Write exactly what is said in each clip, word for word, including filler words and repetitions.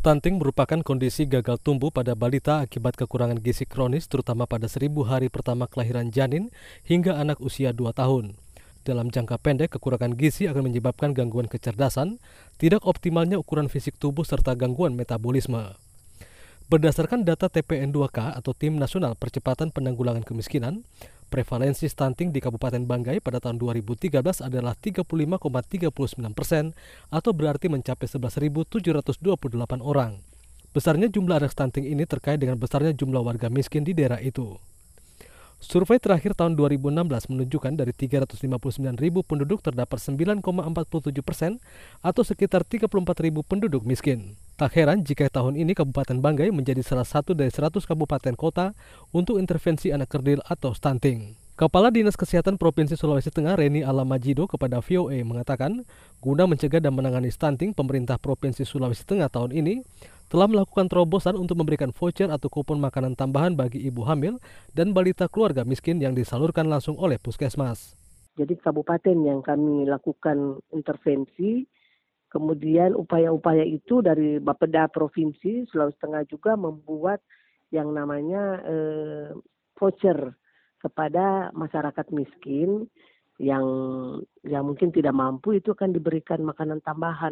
Stunting merupakan kondisi gagal tumbuh pada balita akibat kekurangan gizi kronis terutama pada seribu hari pertama kelahiran janin hingga anak usia dua tahun. Dalam jangka pendek, kekurangan gizi akan menyebabkan gangguan kecerdasan, tidak optimalnya ukuran fisik tubuh serta gangguan metabolisme. Berdasarkan data T P N dua K atau Tim Nasional Percepatan Penanggulangan Kemiskinan, prevalensi stunting di Kabupaten Banggai pada tahun dua ribu tiga belas adalah tiga puluh lima koma tiga sembilan persen atau berarti mencapai sebelas ribu tujuh ratus dua puluh delapan orang. Besarnya jumlah anak stunting ini terkait dengan besarnya jumlah warga miskin di daerah itu. Survei terakhir tahun dua ribu enam belas menunjukkan dari tiga ratus lima puluh sembilan ribu penduduk terdapat sembilan koma empat tujuh persen atau sekitar tiga puluh empat ribu penduduk miskin. Tak heran jika tahun ini Kabupaten Banggai menjadi salah satu dari seratus kabupaten kota untuk intervensi anak kerdil atau stunting. Kepala Dinas Kesehatan Provinsi Sulawesi Tengah Reni Alamajido kepada V O A mengatakan, guna mencegah dan menangani stunting, pemerintah Provinsi Sulawesi Tengah tahun ini telah melakukan terobosan untuk memberikan voucher atau kupon makanan tambahan bagi ibu hamil dan balita keluarga miskin yang disalurkan langsung oleh puskesmas. Jadi kabupaten yang kami lakukan intervensi, kemudian upaya-upaya itu dari Bapeda Provinsi Sulawesi Tengah juga membuat yang namanya eh, voucher kepada masyarakat miskin yang yang mungkin tidak mampu, itu akan diberikan makanan tambahan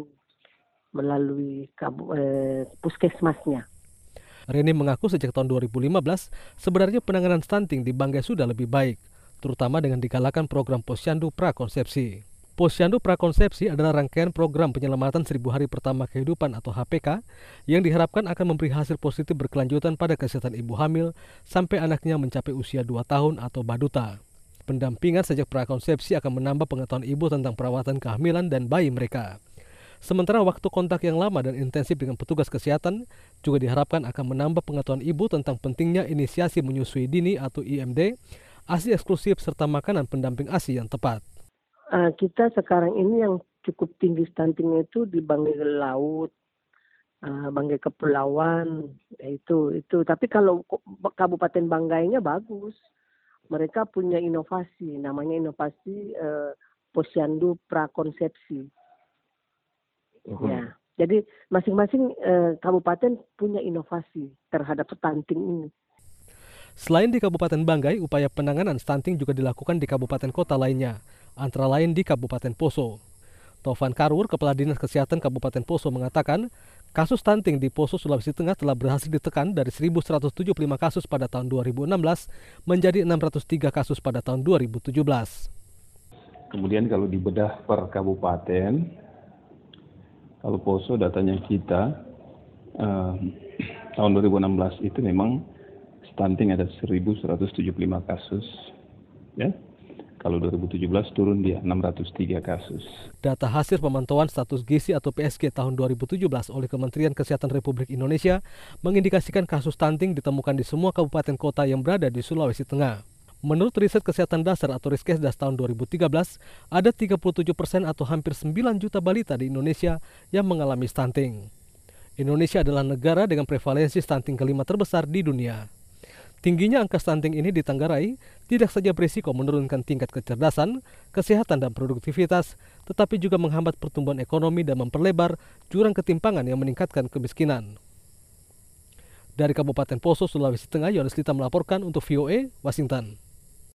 melalui kabu, eh, puskesmasnya. Reni mengaku sejak tahun dua ribu lima belas sebenarnya penanganan stunting di Banggai sudah lebih baik, terutama dengan digalakan program Posyandu Prakonsepsi. Posyandu Prakonsepsi adalah rangkaian program penyelamatan seribu hari pertama kehidupan atau H P K yang diharapkan akan memberi hasil positif berkelanjutan pada kesehatan ibu hamil sampai anaknya mencapai usia dua tahun atau baduta. Pendampingan sejak prakonsepsi akan menambah pengetahuan ibu tentang perawatan kehamilan dan bayi mereka. Sementara waktu kontak yang lama dan intensif dengan petugas kesehatan juga diharapkan akan menambah pengetahuan ibu tentang pentingnya inisiasi menyusui dini atau I M D, A S I eksklusif serta makanan pendamping A S I yang tepat. Uh, kita sekarang ini yang cukup tinggi stuntingnya itu di Banggai Laut, uh, Banggai Kepulauan, itu itu. Tapi kalau Kabupaten Banggainya bagus, mereka punya inovasi, namanya inovasi uh, Posyandu Prakonsepsi. Uh-huh. Ya, jadi masing-masing uh, kabupaten punya inovasi terhadap stunting ini. Selain di Kabupaten Banggai, upaya penanganan stunting juga dilakukan di kabupaten kota lainnya, antara lain di Kabupaten Poso. Taufan Karwur, Kepala Dinas Kesehatan Kabupaten Poso mengatakan, kasus stunting di Poso, Sulawesi Tengah telah berhasil ditekan dari seribu seratus tujuh puluh lima kasus pada tahun dua ribu enam belas menjadi enam ratus tiga kasus pada tahun dua ribu tujuh belas. Kemudian kalau dibedah per kabupaten, kalau Poso datanya kita eh, tahun dua ribu enam belas itu memang stunting ada seribu seratus tujuh puluh lima kasus, ya. Kalau dua ribu tujuh belas turun dia enam ratus tiga kasus. Data hasil pemantauan status gizi atau P S G tahun dua ribu tujuh belas oleh Kementerian Kesehatan Republik Indonesia mengindikasikan kasus stunting ditemukan di semua kabupaten kota yang berada di Sulawesi Tengah. Menurut riset kesehatan dasar atau Riskesdas tahun dua ribu tiga belas, ada tiga puluh tujuh persen atau hampir sembilan juta balita di Indonesia yang mengalami stunting. Indonesia adalah negara dengan prevalensi stunting kelima terbesar di dunia. Tingginya angka stunting ini ditenggarai tidak saja berisiko menurunkan tingkat kecerdasan, kesehatan dan produktivitas, tetapi juga menghambat pertumbuhan ekonomi dan memperlebar jurang ketimpangan yang meningkatkan kemiskinan. Dari Kabupaten Poso, Sulawesi Tengah, Yohanes Lita melaporkan untuk V O A, Washington.